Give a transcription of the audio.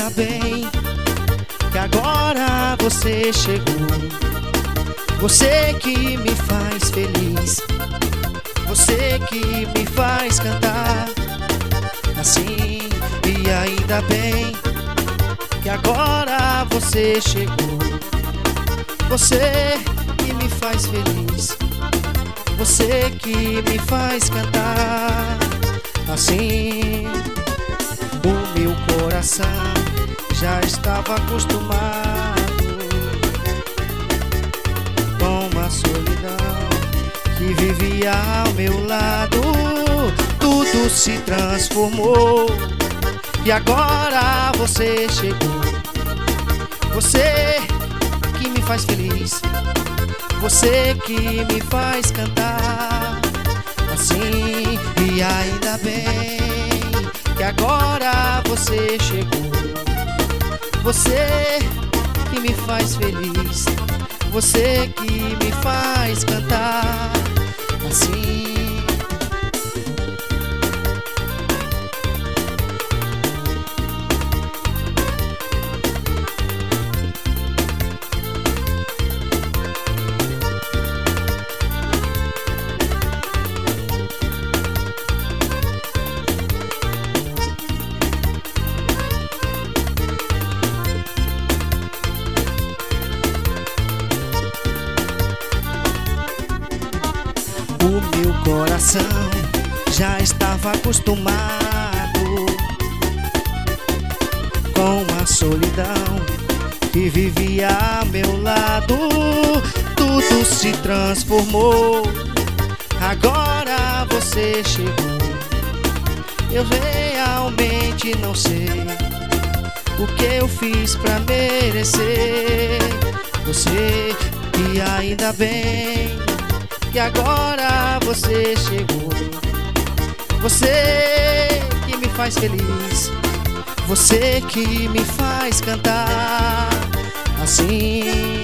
ainda bem que agora você chegou. Você que me faz feliz, você que me faz cantar assim. E ainda bem que agora você chegou. Você que me faz feliz, você que me faz cantar assim. O meu coração já estava acostumado com a solidão que vivia ao meu lado. Tudo se transformou e agora você chegou. Você que me faz feliz, você que me faz cantar assim. E ainda bem que agora você chegou. Você que me faz feliz, você que me faz cantar assim. O meu coração já estava acostumado com a solidão que vivia ao meu lado. Tudo se transformou, agora você chegou. Eu realmente não sei o que eu fiz pra merecer você. E ainda bem que agora você chegou. Você que me faz feliz, você que me faz cantar assim.